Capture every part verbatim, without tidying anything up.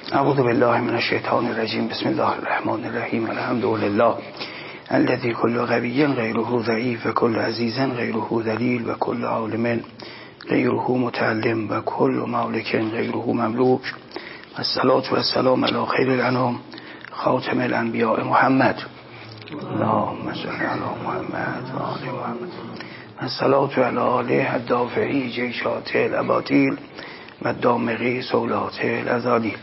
اعوذ بالله من الشیطان الرجیم. بسم الله الرحمن الرحیم. الحمد لله الذي كل قوي غيره ضعيف و كل عزيز غيره ذليل و كل عالم غيره متعلم و كل مالك غيره مملوك. الصلاة والسلام على خير الانام خاتم الانبیاء محمد. اللهم صل على محمد و آل محمد. الصلاة على آله الدافعی جیشات الاباطیل و دامغی سولات الازالیل.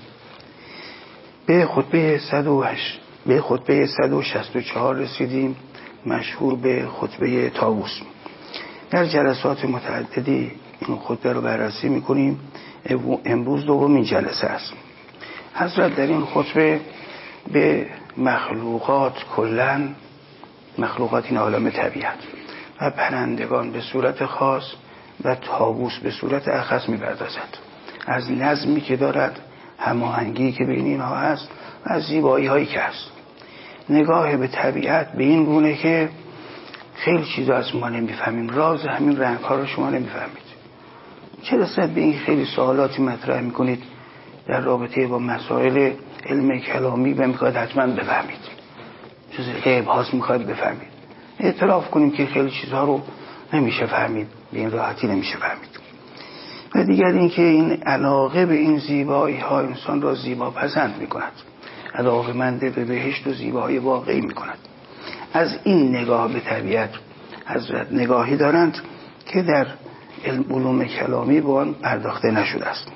به خطبه صد و هشت به خطبه صد و شصت و چهار رسیدیم، مشهور به خطبه طاووس. در جلسات متعددی این خطبه رو بررسی میکنیم. امروز دومین جلسه است. حضرت در این خطبه به مخلوقات کلاً، مخلوقات این عالم طبیعت و پرندگان به صورت خاص و طاووس به صورت اخص میپردازد. از نظمی که دارد، هماهنگی که بین اینها هست و از زیبایی هایی که هست. نگاه به طبیعت به این گونه که خیلی چیزا از ما نمیفهمیم، راز همین رنگ ها رو شما نمیفهمید. چه رسد به این خیلی سوالاتی مطرح میکنید در رابطه با مسائل علم کلامی و میخواید حتما بفهمید، جز غیب هاست میخواید بفهمید. اعتراف کنیم که خیلی چیزها رو نمیشه فهمید، به این راحتی نمیشه فهمید. و دیگر این که این علاقه به این زیبایی ها انسان را زیبا پسند می کند، علاقه‌مند به بهشت و زیبایی واقعی می کند. از این نگاه به طبیعت حضرت نگاهی دارند که در علوم کلامی به آن پرداخته نشده است.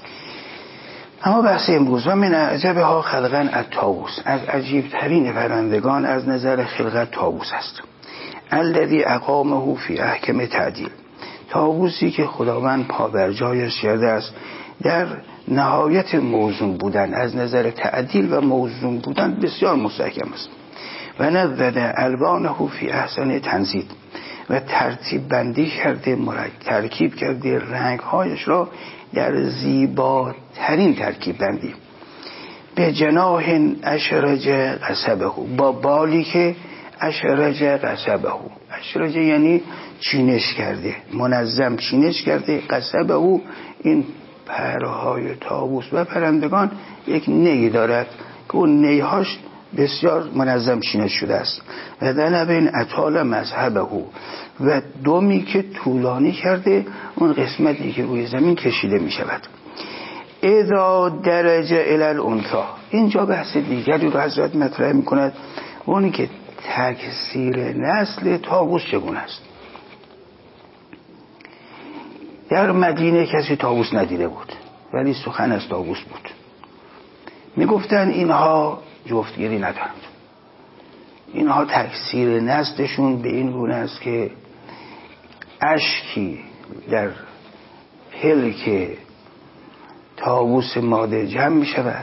اما بحث امروز و من اعجبها خلقا الطاووس، از عجیب ترین پرندگان از نظر خلقت طاووس است. الذی اقامه فی احکم تعدیل، طاووسی که خداوند پابرجایش کرده است در نهایت موزون بودن، از نظر تعدیل و موزون بودن بسیار مستحکم است. و نزد الوانه فی احسن تنزیل، و ترتیب بندی کرده، ترکیب کرده رنگ هایش را در زیباترین ترکیب بندی. به جناح اشرج قصبه، با بالی که اشرج قصبه، اشرج یعنی چینش کرده، منظم چینش کرده. قصبه او، این پرهای طاووس و پرندگان یک نی دارد که اون نیهاش بسیار منظم چینش شده است. و ذنب اطال مذهبه، و دومی که طولانی کرده اون قسمتی که روی زمین کشیده می شود. اذا درجه الی الانثی، اینجا بحث دیگری رو حضرت مطرح می کند، اونی که تکثیر نسل طاووس چگونه است. در مدینه کسی طاووس ندیده بود، ولی سخن از طاووس بود. می گفتن اینها جفتگیری ندارند، اینها تکثیر نسلشون به این گونه است که اشکی در پلک طاووس ماده جمع می شود،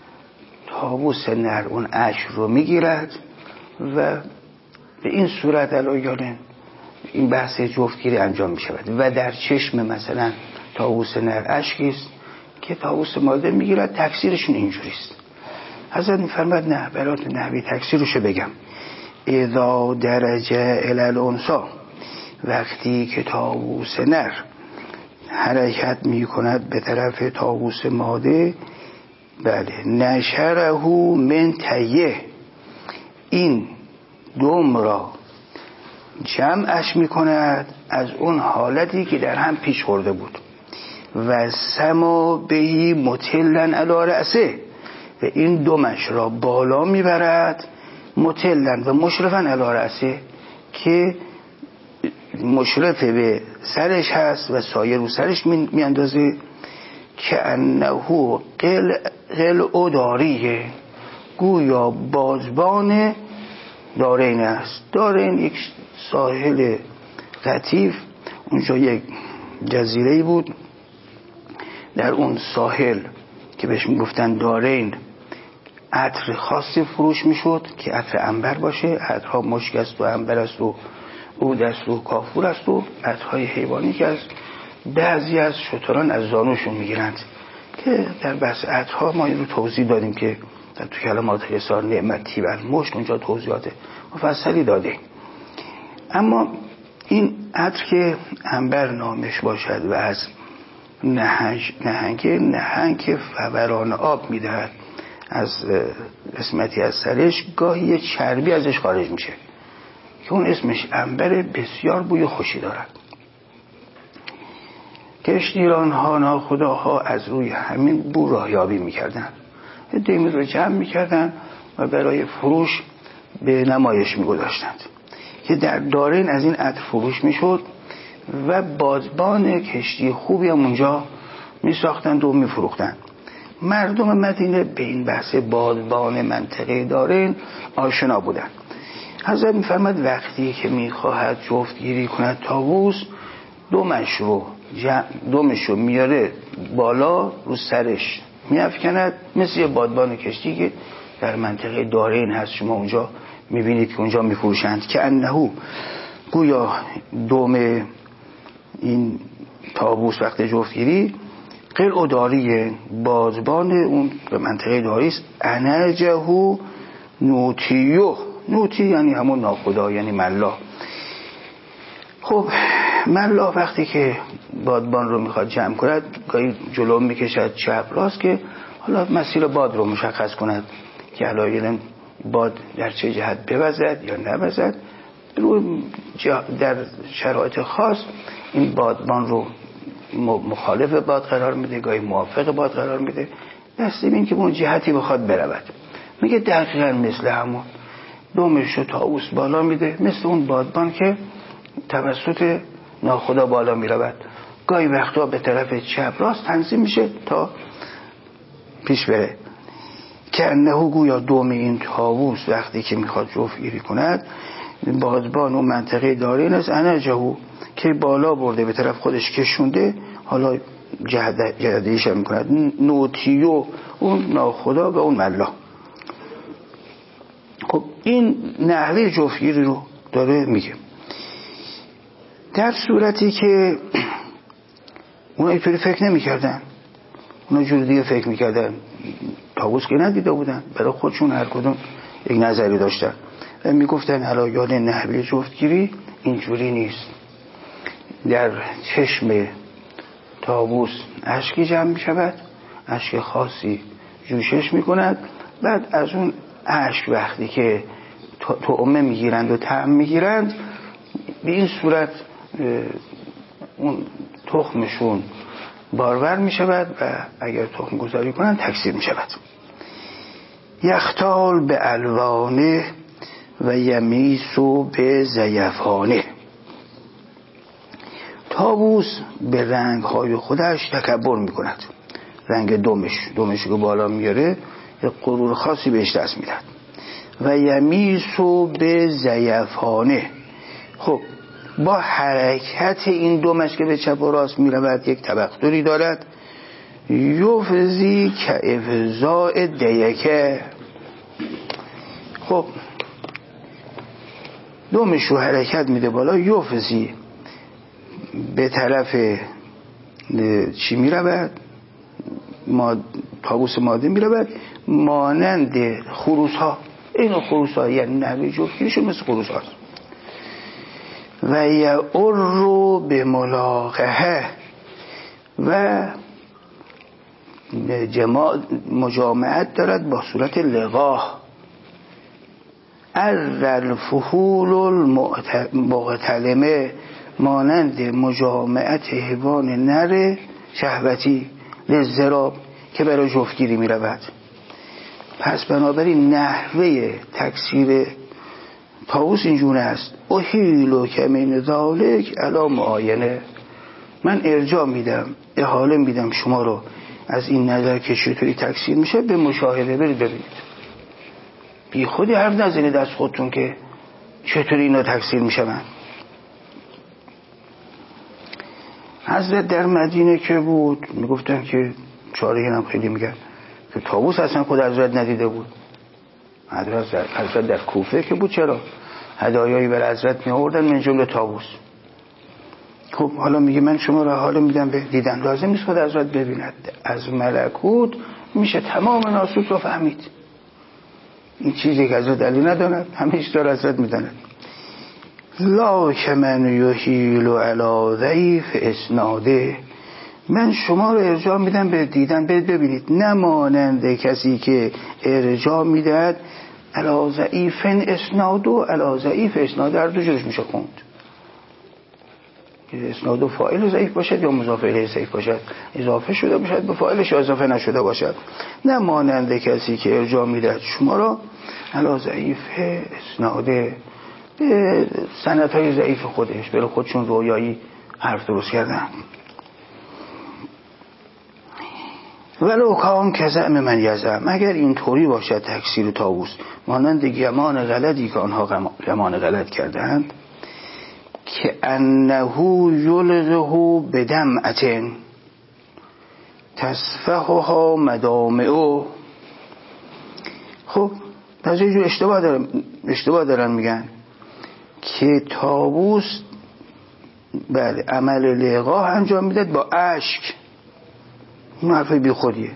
طاووس نر اون اشک رو می گیرد و به این صورت الان این بحث جفتگیری انجام می شود. و در چشم مثلا طاووس نر اشکی است که طاووس ماده می گیرد، تکثیرشون اینجوری است. حضرت می فرماید نه، برات نحوی تکثیرشو بگم. اذا درجه الی الانثی، وقتی که طاووس نر حرکت می کند به طرف طاووس ماده، بله، نشره من تیه، این دم را جمعش می کند از اون حالتی که در هم پیش خورده بود. و سما بهی متلن علی رأسه، و این دمش را بالا می برد، متلن و مشرفن علی رأسه، که مشرف به سرش هست و سایه رو سرش می اندازه. که انه قل قل او داریه، گویا بازبان دارین است. دارین یک ساحل لطیف، اونجا یک جزیره بود، در اون ساحل که بهش میگفتن دارین عطر خاصی فروش میشد که عطر عنبر باشه. عطرها مشک است و عنبر است و عود است و کافور است و عطرهای حیوانی که از بعضی از شتران از زانوشون میگیرند، که در بحث عطرها ما این رو توضیح دادیم که در تو کلمات حسار نعمتی و المشک اونجا توضیحات مفصلی داده. اما این عطر که عنبر نامش باشد و از نهنگ نهنگ نهنگ فوران آب میدهد از قسمتی از سرش، گاهی یه چربی ازش خارج میشه که اون اسمش عنبر، بسیار بوی خوشی دارد. کشتیران ها ناخداها از روی همین بو راهیابی میکردن، دیمی رو جمع میکردن و برای فروش به نمایش میگذاشتند که در دارین از این عطر فروش میشد و بادبان کشتی خوبی هم اونجا میساختند و میفروختند. مردم مدینه به این بحث بادبان منطقه دارین آشنا بودند. حضرت میفرماد وقتی که میخواهد جفتگیری کند طاووس، دومش رو دومش رو میاره بالا، رو سرش میافکند، مثل یه بادبان کشتی که در منطقه دارین هست، شما اونجا میبینید که اونجا میفروشند، که انهو گویا دوم این طاووس وقت جفتگیری قلع داری بادبان اون به منطقه داری است. انرجهو نوتیو، نوتی یعنی همون ناخدا، یعنی ملا. خب ملا وقتی که بادبان رو میخواد جمع کند، گاهی جلو میکشد چپ راست که حالا مسیر باد رو مشخص کند که علایقاً باد در چه جهت بوزد یا نوزد. رو در شرایط خاص این بادبان رو مخالف باد قرار میده، گاهی موافق باد قرار میده، دسته بین که اون جهتی بخواد برود. میگه دقیقاً مثل همون دومش رو طاووس بالا میده، مثل اون بادبان که توسط ناخدا بالا میرود، گاهی وقتا به طرف چپ راست تنظیم میشه تا پیش بره. که انهو گویا دوم این طاووس وقتی که میخواد جفتگیری کند، بادبان و منطقه دارین از انرجهو که بالا برده به طرف خودش کشونده، حالا جهدهیش هم میکند، نوتیو اون ناخدا و اون ملا. خب این نحوه جفتگیری رو داره میگه. در صورتی که اونا اینطوری فکر نمیکردن، اونا جور دیگه فکر میکردن، طاووس که ندیده بودن، برای خودشون هر کدوم یک نظری داشتن و میگفتن علایقاً نحوه جفتگیری اینجوری نیست. در چشم طاووس اشکی جمع میشود، اشک خاصی جوشش میکند، بعد از اون اشک وقتی که طعمه میگیرند و طعم میگیرند، به این صورت اون تخمشون بارور میشود و اگر تخم گذاری کنند تکثیر میشود. یختال به الوانه و یمیسو به زیفانه. طاووس به رنگ‌های خودش تکبر میکند، رنگ دومش دومش که بالا میاره یک غرور خاصی بهش دست میدهد. و یمیسو به زیفانه، خب با حرکت این دومش که به چپ و راست میرود یک تبختری دارد. یفزی که افزاء دیکه، خب دومش رو حرکت میده بالا، یفزی به طرف چی میرود؟ ما طاووس ماده میرود مانند خروس ها. این خروس ها یعنی نحوه جفتگیریشون مثل خروس هاست. و یعر به ملاقه و جماع مجامعت دارد با صورت لقاه. الفحول المعتلمه، مانند مجامعت حیوان نر شهوتی للزراب که برای جفتگیری می رود. پس بنابراین نحوه تکثیر طاووس اینجور است. احیلو که من ذالک علی معاینه، من ارجاع میدم، احاله میدم شما رو از این نظر که چطوری تکثیر میشه به مشاهده برید ببینید. بی خودی حرف نزنید از خودتون که چطوری اینا تکثیر میشن. حضرت در مدینه که بود میگفتن که چاره هم خیلی میگن که طاووس اصلا خود حضرت ندیده بود. حضرت, حضرت در کوفه که بود چرا هدایایی بر حضرت می آوردن، من جمله طاووس. خب حالا میگه من شما را حالا میدم به دیدن، لازم نیست خود حضرت ببیند، از ملکوت میشه تمام ناسوت رو فهمید. این چیزی که حضرت علی نداند همه چیز را حضرت میداند. لا که من یحیل علی ضعیف اسناده، من شما رو ارجاع میدم به دیدن، ببینید نمانند کسی که ارجاع میدهد الا ضعیف اسناد و الا ضعیف اسناد در دو جوش میشه خوند. اسناد و فاعل ضعیف باشد یا مضاف الیه ضعیف باشد، اضافه شده باشد به فاعلش یا اضافه نشده باشد. نمانند کسی که ارجاع میدهد شما را الا ضعیف اسناد، به سندهای ضعیف خودش، برای خودشون رویایی حرف درست کردن. ولو کان کزعم من یزعم، اگر این طوری باشد تکثیر طاووس مانند گمان غلطی که آنها گمان غلط کردند، که انه یلغه بدمعة تصفحها مدامع. خب از یه جور اشتباه دارن اشتباه دارن میگن که طاووس بله عمل لقاح انجام میداد با اشک. این حرفای بی خودیه.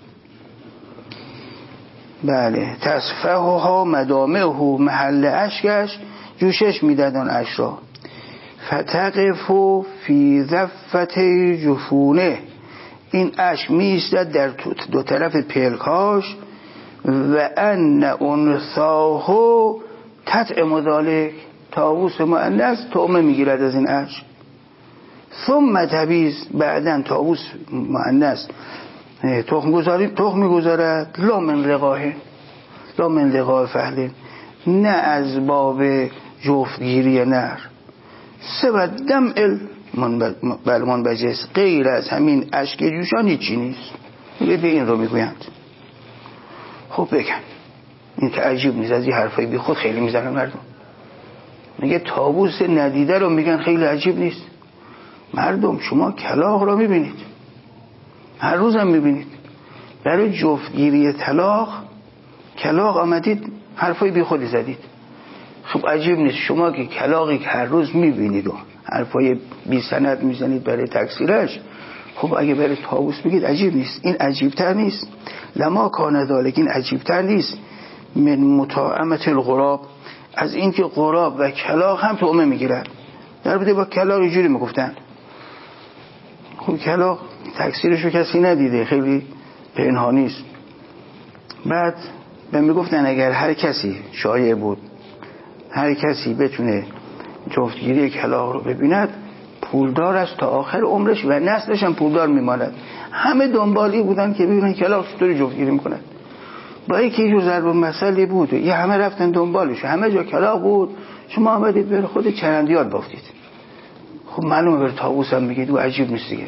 بله تصفحها مدامعه، محل اشکش جوشش میداد اون اشک را. فتقف فی ضفت جفونه، این اشک میایستد در دو طرف پلکاش. و ان انثاه تطعم ذلک، طاووس مؤنث طعمه میگیرد از این اشک. ثم تبیز، بعدن طاووس مؤنث تخم گذاری تخم میگذارد. لا من لقاه لا من لقاه فهل، نه از باب جفتگیری نر. سبب دم بلمان بجس، غیر از همین اشک جوشان هیچی نیست. به این رو میگویند. خب بگم این که عجیب نیست، از این حرفای بی خود خیلی میزنن مردم. میگه طاووس ندیده رو میگن خیلی عجیب نیست. مردم شما کلاغ رو میبینید، هر روزم میبینید. برای جفتگیری طلاق کلاغ آمدید حرفای بی خودی زدید. خب عجیب نیست شما که کلاغی که هر روز میبینید و حرفای بی سند میزنید برای تکثیرش، خب اگه برای طاووس بگید عجیب نیست. این عجیبتر نیست. لما کان ذالک، این عجیبتر نیست من مطاعمت الغراب، از اینکه غراب و کلاغ هم طعمه میگیرن. در بوده با کلاغ اینجوری میگفتن. خب کلاغ تکثیرشو کسی ندیده، خیلی پنهانی است. بعد به میگفتن اگر هر کسی شایع بود هر کسی بتونه جفتگیری کلاغ رو ببیند، پولدار است تا آخر عمرش و نسلش هم پولدار میماند. همه دنبالی بودن که ببینن کلاغ چطوری جفتگیری میکنه. با اینکه یه ضرب المثلی بود، یه همه رفتن دنبالش، همه جا کلاغ بود، شما آمدید بر خود چرندیات بافتید. خب معلومه بر طاووس هم میگید و عجیب نیست دیگه.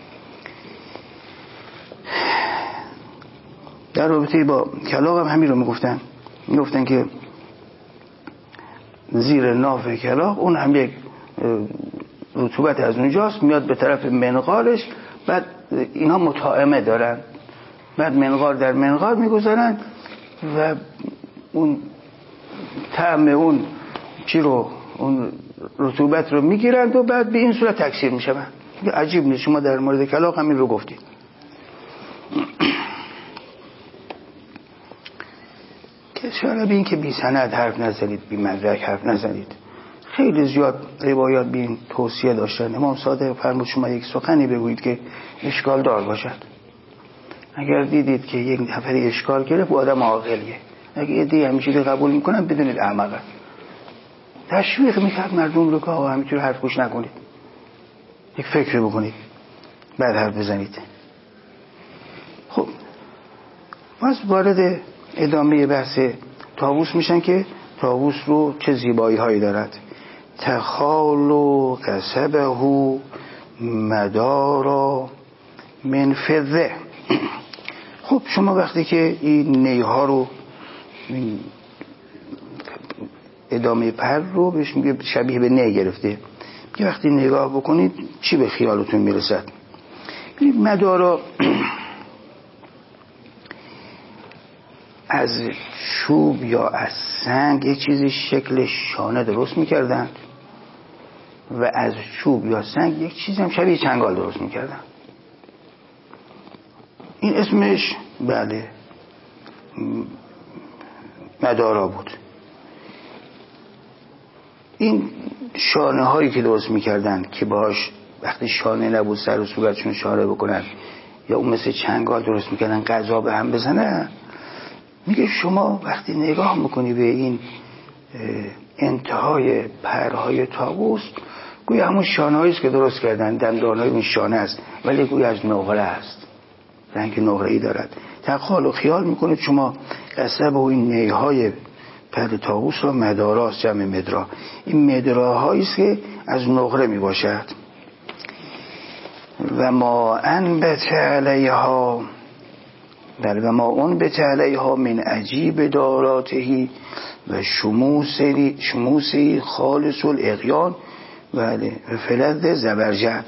در رابطه با کلاغ هم همین رو میگفتن. میگفتن که زیر ناف کلاغ اون هم یک رطوبت از اونجاست میاد به طرف منقارش، بعد اینها مطاعمه دارن، بعد منقار در منقار میگذارن و اون طعم اون چی رو، اون رطوبت رو میگیرند و بعد به این صورت تکثیر میشن. عجیب نیست شما در مورد کلاغ همین رو گفتید. که چرا به این که بی سند حرف نزنید، بی مدرک حرف نزنید. خیلی زیاد روایات به این توصیه داشتن. امام صادق فرمود شما یک سخنی بگویید که اشکال دار باشد. اگر دیدید که یک نفری اشکال گرفت، آدم عاقلیه. اگه ایده همینجوری قبول میکنن بدونید احمقه. تشویق میکرد مردم رو که آقا همینجوری حرف گوش نکنید، یک فکر بکنید بعد حرف بزنید. خب باز وارد ادامه بحث طاووس میشن که طاووس رو چه زیبایی هایی دارد. تخال و کسبه مدارا من فضه. خب شما وقتی که این نیها رو، این ادامه پر رو بهش میگه شبیه به نی گرفته، که وقتی نگاه بکنید چی به خیالتون میرسد؟ این مدارا از چوب یا از سنگ یک چیزی شکل شانه درست میکردن و از چوب یا سنگ یک چیزی هم شبیه چنگال درست میکردن. این اسمش بله مدارا بود. این شانه هایی که درست میکردن که باش وقتی شانه نبود سر و صورتشون شاره بکنن یا اون مثل چنگال درست میکنن غذا به هم بزنن. میگه شما وقتی نگاه میکنی به این انتهای پرهای طاووس گویا همون شانه هاییست که درست کردن، دندان های اون شانه است، ولی گویا از نقره است، رنگ نقره ای دارد. تخیل و خیال میکنید شما قصب و این نیهای پر طاووس را مداراست، جمع مدرا، این مدراهاییست که از نقره میباشد. و ما انبت علیها، بل و ما انبت علیها من عجیب داراتهی و شموسی شموسی خالص الاغیان و فلذ زبرجد.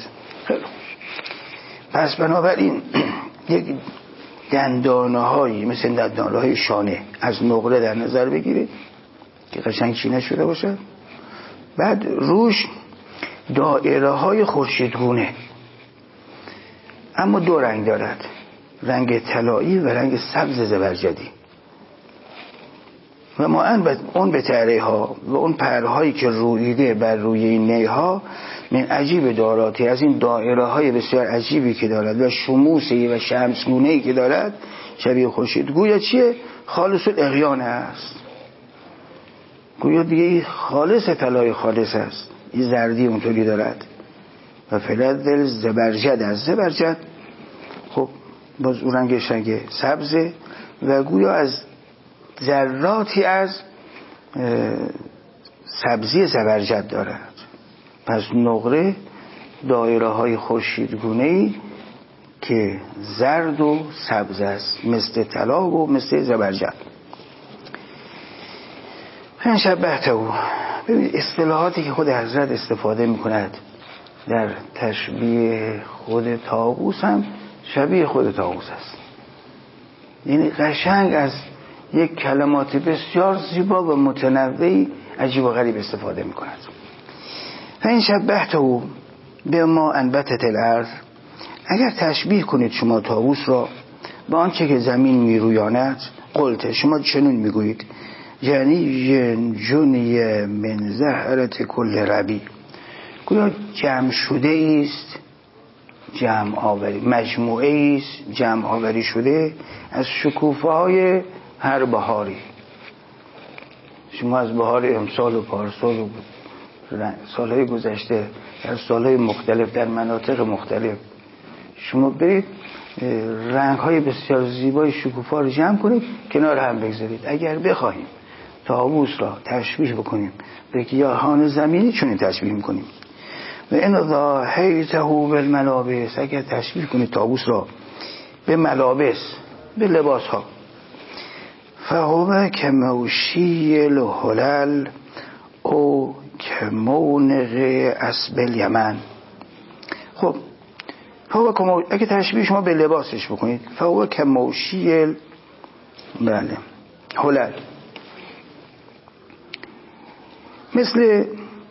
پس بنابراین یک دندانه هایی مثل دندانه های شانه از نقره در نظر بگیرید که قشنگ چینه شده باشد، بعد روش دایره های خورشیدگونه اما دو رنگ دارد، رنگ طلایی و رنگ سبز زبرجدی. و ما اون به تعریها و اون پرهایی که رویده بر روی این نیها من عجیب داراتی، از این دایره های بسیار عجیبی که دارد و شموسی و شمسگونهی که دارد شبیه خورشید. گویا چیه؟ خالص الاغیان است، گویا دیگه خالص طلای خالص است، این زردی اونطوری دارد. و فلذ زبرجد، از زبرجد خب باز اون رنگش رنگ سبزه و گویا از ذراتی از سبزی زبرجد دارد. پس نقره دایره های خورشیدگونه‌ای که زرد و سبز است، مثل طلا و مثل زبرجد. این شبهته او، ببینید اصطلاحاتی که خود حضرت استفاده میکند در تشبیه خود طاووس هم شبیه خود طاووس است. یعنی قشنگ از یک کلمات بسیار زیبا و متنوعی عجیب و غریب استفاده می کند. این شبهته او به ما انبتت الارض، اگر تشبیه کنید شما طاووس را با آنچه که زمین می رویاند، قلت شما چنون می گویید یعنی جنی من زهرت کل ربی، گویا جمع شده است، جمع آوری، مجموعه است جمع آوری شده از شکوفه های هر بهاری. شما از بهار امسال و پارسال و سالهای گذشته در سالهای مختلف در مناطق مختلف شما برید رنگ های بسیار زیبای شکوفه رو جمع کنید کنار هم بگذارید. اگر بخواهیم طاووس را تشبیه بکنیم به گیاهان زمینی چون تشبیه میکنیم. و این ضاحیته بالملابس، اگر تشبیه کنید طاووس را به ملابس، به لباس ها، فهو کموشی الهلال او کمونق اسب الیمن. خب فهو کمو... اگه تشبیه شما به لباسش بکنید فهو کموشی ال... بله هلال، مثل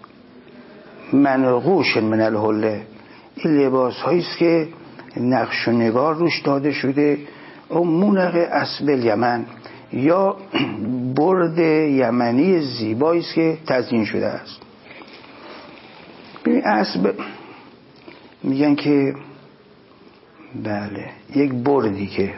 منقوش من الهله، این لباس هاییست که نقش و نگار روش داده شده، او مونق اسب الیمن یا برد یمنی زیباییست که تزیین شده است. ببین اسب میگن که بله یک بردی که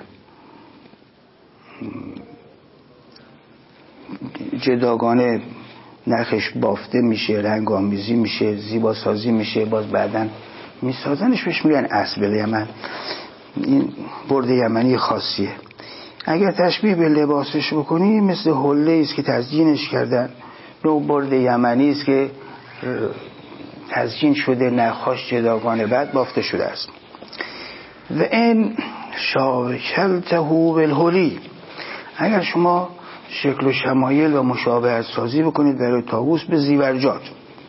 جداگانه نخش بافته میشه، رنگ آمیزی میشه، زیبا سازی میشه، باز بعدن میسازنش، بهش میگن اسب الیمن. این برد یمنی خاصیه. اگر تشبیه به لباسش بکنی مثل حله است که تزیینش کردن، نوع برد یمنی است که تزیین شده، نخاش جداگانه بعد بافته شده است. و این شاکلته بالحلی، اگر شما شکل و شمایل و مشابهت سازی بکنید برای طاووس به زیورجات،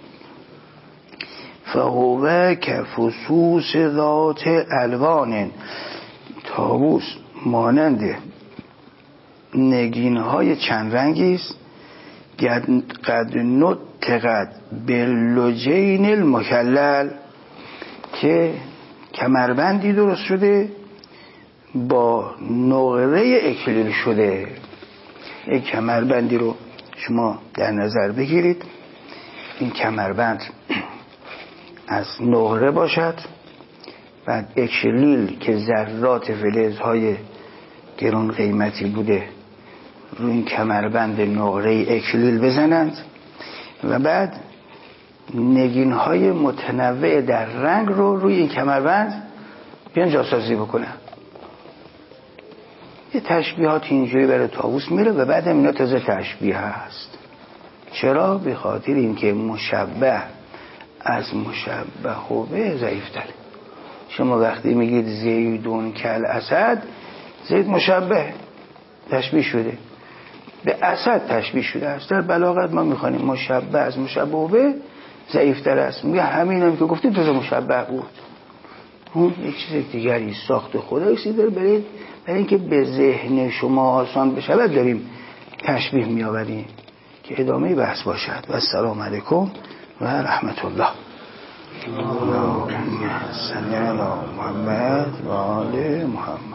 فهو کفصوص ذات الوان، طاووس مانند نگینهای چند رنگی است، قد نطقت باللجین المکلل، که کمربندی درست شده با نقره اکلیل شده. یک کمربندی رو شما در نظر بگیرید، این کمربند از نقره باشد، بعد اکلیل که ذرات فلزهای گران قیمتی بوده روی این کمربند نقره اکلیل بزنند و بعد نگین های متنوع در رنگ رو روی این کمربند بیان جاسازی بکنن. یه تشبیهات اینجوری برای طاووس میره و بعد اینا تازه تشبیه هست. چرا؟ به خاطر اینکه مشبه از مشبه به ضعیف‌تره. شما وقتی میگید زیدون کل اسد، زید مشبه تشبیه شده، به اسد تشبیه شده است. در بلاغت ما میخوانیم مشبه از مشبه به ضعیف‌تر است. میگه همین هم که گفتید تازه مشبه بود، اون یک چیز دیگری ساخت خدایسی داره. برای برای اینکه به ذهن شما آسان بشود داریم تشبیه میآوریم که ادامه بحث باشد. و السلام علیکم و رحمت الله. اللهم صل علی محمد و آل محمد.